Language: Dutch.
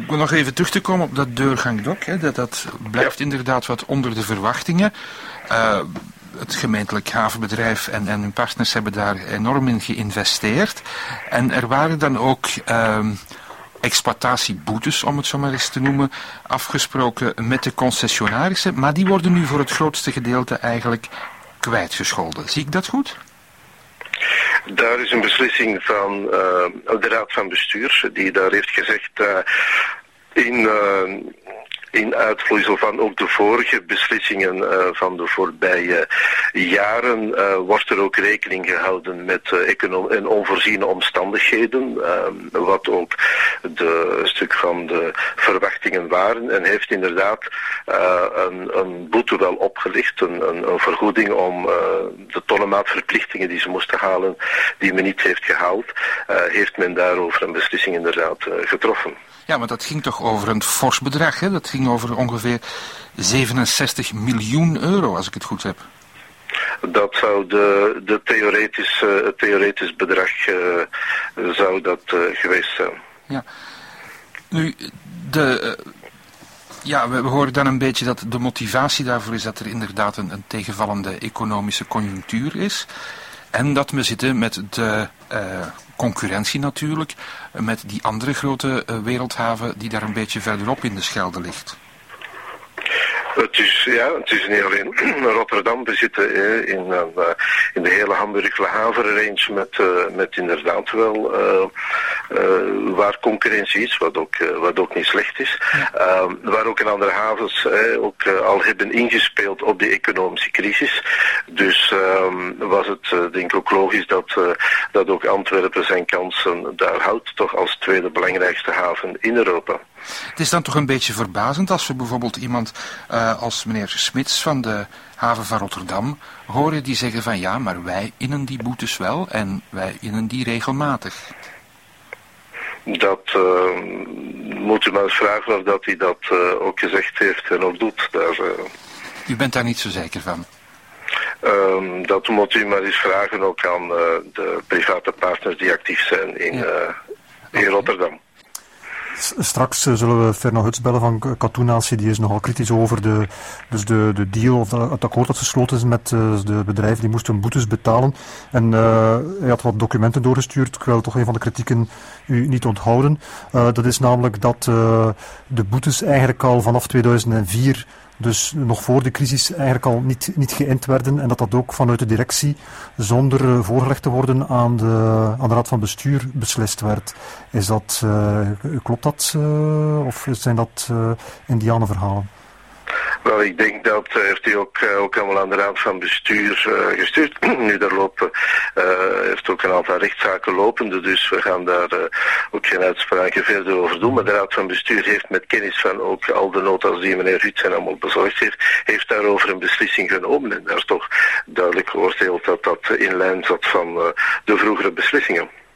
wil nog even terug te komen op dat deurgang-dok. Dat blijft inderdaad wat onder de verwachtingen. Het gemeentelijk havenbedrijf en hun partners hebben daar enorm in geïnvesteerd. En er waren dan ook exploitatieboetes, om het zo maar eens te noemen, afgesproken met de concessionarissen. Maar die worden nu voor het grootste gedeelte eigenlijk kwijtgescholden. Zie ik dat goed? Daar is een beslissing van de Raad van Bestuur, die daar heeft gezegd in uitvloeisel van ook de vorige beslissingen van de voorbije jaren wordt er ook rekening gehouden met en onvoorziene omstandigheden, wat ook een stuk van de verwachtingen waren, en heeft inderdaad een boete wel opgelegd, een vergoeding om de tonnenmaatverplichtingen die ze moesten halen, die men niet heeft gehaald, heeft men daarover een beslissing inderdaad getroffen. Ja, maar dat ging toch over een fors bedrag, hè? Dat ging over ongeveer 67 miljoen euro, als ik het goed heb. Dat zou het theoretisch bedrag zou dat geweest zijn. Ja. Nu, we horen dan een beetje dat de motivatie daarvoor is dat er inderdaad een tegenvallende economische conjunctuur is. En dat we zitten met de concurrentie natuurlijk, met die andere grote wereldhaven die daar een beetje verderop in de Schelde ligt. Het is niet alleen Rotterdam. We zitten in de hele Hamburgse havenrange met inderdaad wel waar concurrentie is, wat ook niet slecht is. Waar ook in andere havens ook al hebben ingespeeld op de economische crisis. Dus was het denk ik ook logisch dat ook Antwerpen zijn kansen daar houdt, toch als tweede belangrijkste haven in Europa. Het is dan toch een beetje verbazend als we bijvoorbeeld iemand als meneer Smits van de haven van Rotterdam horen die zeggen van ja, maar wij innen die boetes wel en wij innen die regelmatig. Dat moet u maar eens vragen of dat hij dat ook gezegd heeft en ook doet. U bent daar niet zo zeker van? Dat moet u maar eens vragen ook aan de private partners die actief zijn in Rotterdam. Straks zullen we Fernand Huts bellen van Katoenatie. Die is nogal kritisch over de deal of het akkoord dat gesloten is met de bedrijven. Die moesten boetes betalen. En hij had wat documenten doorgestuurd. Ik wil toch een van de kritieken u niet onthouden. Dat is namelijk dat de boetes eigenlijk al vanaf 2004... dus nog voor de crisis eigenlijk al niet geïnd werden en dat ook vanuit de directie zonder voorgelegd te worden aan de Raad van Bestuur beslist werd. Klopt dat of zijn dat indianenverhalen? Wel, ik denk dat heeft hij ook allemaal aan de Raad van Bestuur gestuurd. Nu, daar heeft ook een aantal rechtszaken lopende, dus we gaan daar ook geen uitspraken verder over doen. Maar de Raad van Bestuur heeft met kennis van ook al de notas die meneer Huts en allemaal bezorgd heeft daarover een beslissing genomen. En daar is toch duidelijk geoordeeld dat in lijn zat van de vroegere beslissingen.